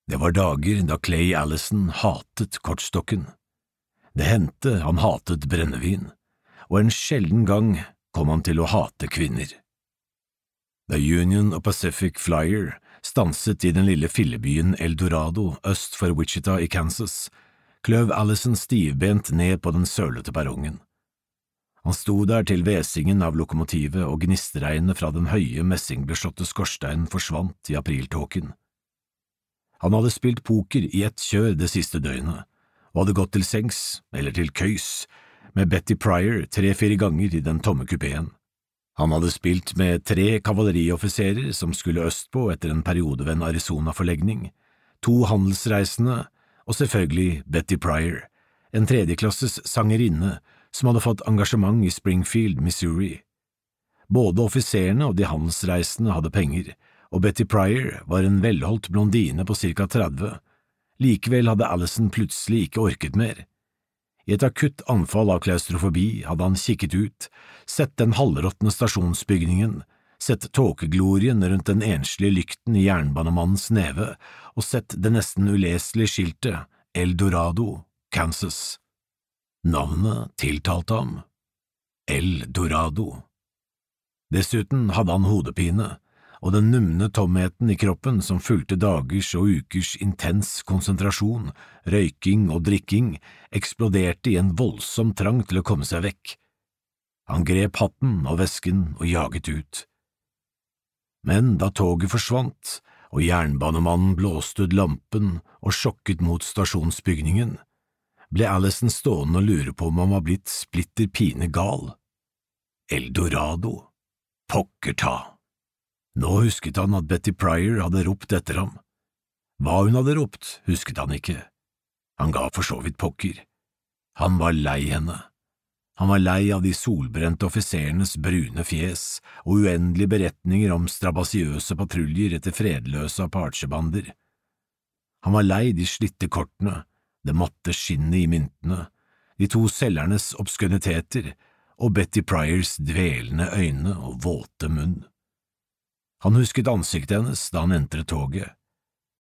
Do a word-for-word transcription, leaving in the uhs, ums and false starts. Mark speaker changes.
Speaker 1: Det var dager da Clay Allison hatet kortstokken. Det hendte han hatet brennevin, og en sjelden gang kom han til å hate kvinner. Da Union og Pacific Flyer stanset i den lille fillebyen El Dorado øst for Wichita i Kansas, kløv Allison stivbent ned på den sølete perrongen. Han sto der til hvesingen av lokomotivet og gnistregnet fra den høye messingbeslåtte skorsteinen forsvant i apriltåken. Han hadde spilt poker i ett kjør det siste døgnet, og hadde gått til sengs, eller til køys, med Betty Pryor tre-fire ganger i den tomme kupeen. Han hadde spilt med tre kavalerioffiserer som skulle østpå etter en periode ved en Arizona-forlegning, to handelsreisende, og selvfølgelig Betty Pryor, en tredjeklasses sangerinne som hadde fått engasjement i Springfield, Missouri. Både offiserene og de handelsreisende hadde penger, og Betty Pryor var en velholdt blondine på cirka tretti. Likevel hadde Allison plutselig ikke orket mer. I et akutt anfall av klaustrofobi hadde han kikket ut, sett den halvråtne stasjonsbygningen, sett tåkeglorien rundt den enslige lykten i jernbanemannens neve og sett det nesten uleselige skiltet El Dorado, Kansas. Navnet tiltalte ham. El Dorado. Dessuten hadde han hodepine, og den numne tomheten i kroppen som fulgte dagers og ukers intens konsentrasjon, røyking og drikking, eksploderte i en voldsom trang til å komme seg vekk. Han grep hatten og vesken og jaget ut. Men da toget forsvant, og jernbanemannen blåste ut lampen og sjokket mot stasjonsbygningen, ble Allison stående og lure på om han var blitt splitter pine gal. El Dorado. Pokker ta! Nå husket han at Betty Pryor hadde ropt etter ham. Hva hun hadde ropt, husket han ikke. Han ga for så vidt pokker. Han var lei henne. Han var lei av de solbrente offiserenes brune fjes og uendelige beretninger om strabasiøse patruljer etter fredløse apachebander. Han var lei de slitte kortene, det matte skinnet i myntene, de to selgernes obskøniteter og Betty Pryors dvelende øyne og våte munn. Han husket ansiktet hennes da han entret toget,